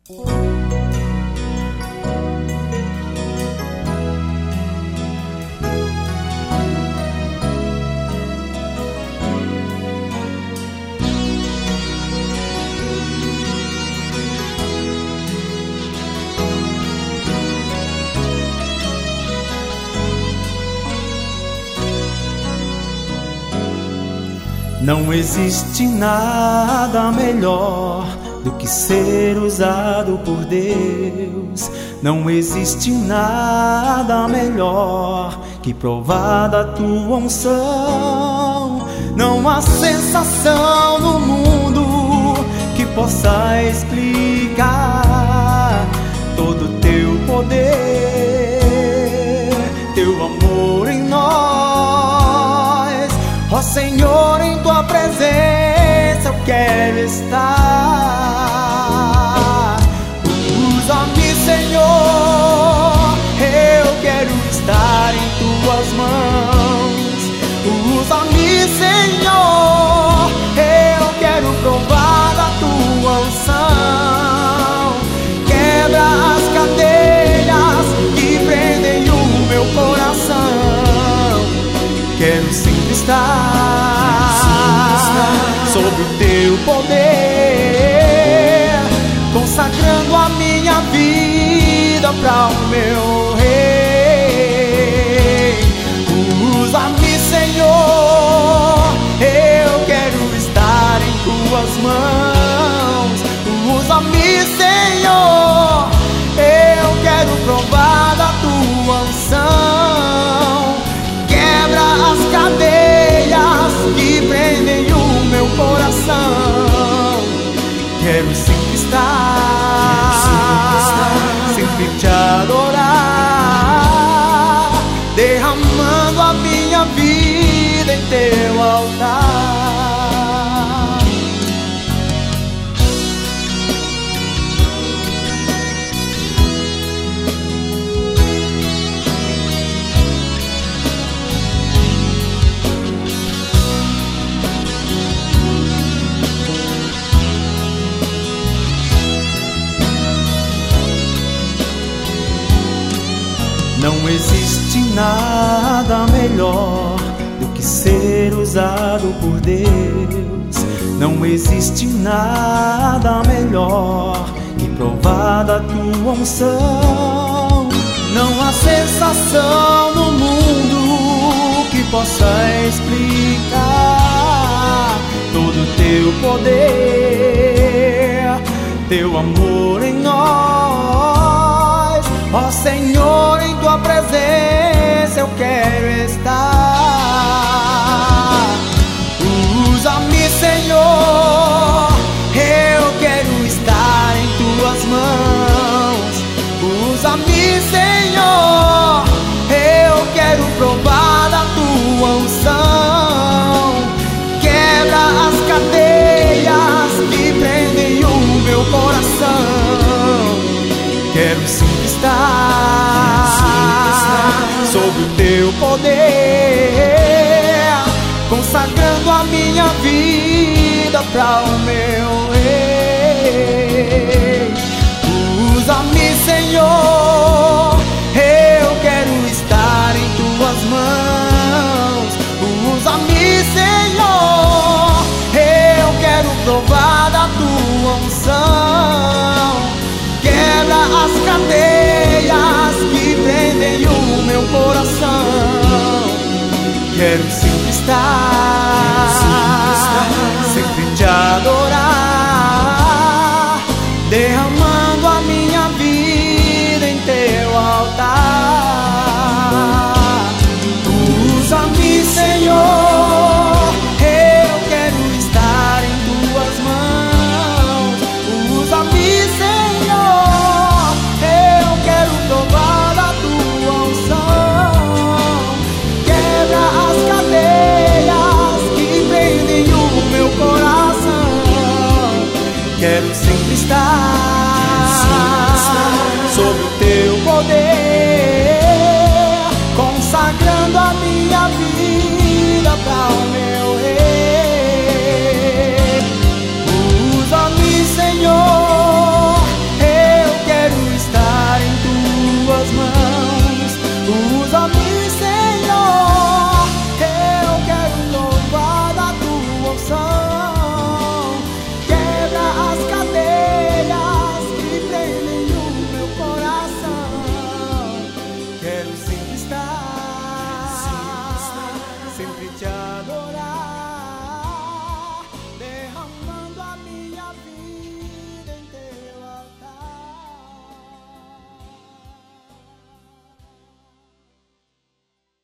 Não existe nada melhor do que ser usado por Deus. Não existe nada melhor que provar da tua unção. Não há sensação no mundo que possa explicar todo o teu poder, teu amor em nós. Ó Senhor, em tua presença eu quero estar. Usa-me, Senhor, eu quero estar em tuas mãos. Usa-me, Senhor, eu quero provar da tua unção. Quebra as cadeias que prendem o meu coração. Quero sempre estar sob o teu poder, consagrando a minha vida para o meu rei. Usa-me, Senhor, eu quero estar em tuas mãos. Usa-me, Senhor, eu quero provar da tua unção. Quebra as cadeias que prendem o meu coração. Quero sempre estar, sempre te adorar, derramando a minha vida em teu altar. Não existe nada melhor do que ser usado por Deus. Não existe nada melhor que provar da tua unção. Não há sensação no mundo que possa explicar todo o teu poder, teu amor em nós. Ó Senhor, em tua presença eu quero estar. Usa-me, Senhor, eu quero estar em tuas mãos. Usa-me, Senhor, eu quero provar da tua unção. Quebra as cadeias que prendem o meu coração. Quero sempre estar sob o teu poder, consagrando a minha vida para o meu rei. Usa-me, Senhor, eu quero estar em tuas mãos. Usa-me, Senhor, eu quero provar da tua unção. Quebra as cadeias que prendem o meu coração. Quero sempre estar, sempre te adorar, derramando a minha vida em teu altar. Usa-me, Senhor, eu quero estar em tuas mãos. Usa-me, Senhor, eu quero provar da tua unção. Quebra as cadeias que prendem o meu coração. Quero sempre estar